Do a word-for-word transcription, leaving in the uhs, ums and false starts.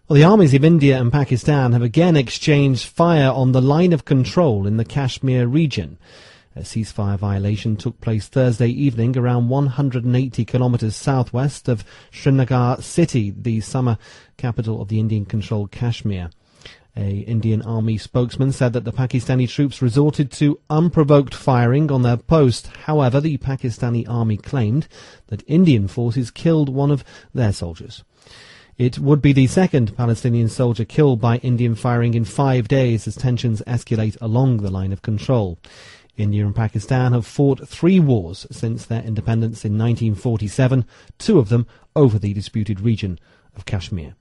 Well, the armies of India and Pakistan have again exchanged fire on the line of control in the Kashmir region. A ceasefire violation took place Thursday evening around one hundred eighty kilometres southwest of Srinagar city, the summer capital of the Indian-controlled Kashmir. A Indian army spokesman said that the Pakistani troops resorted to unprovoked firing on their post. However, the Pakistani army claimed that Indian forces killed one of their soldiers. It would be the second Palestinian soldier killed by Indian firing in five days as tensions escalate along the line of control. India and Pakistan have fought three wars since their independence in nineteen forty-seven, two of them over the disputed region of Kashmir.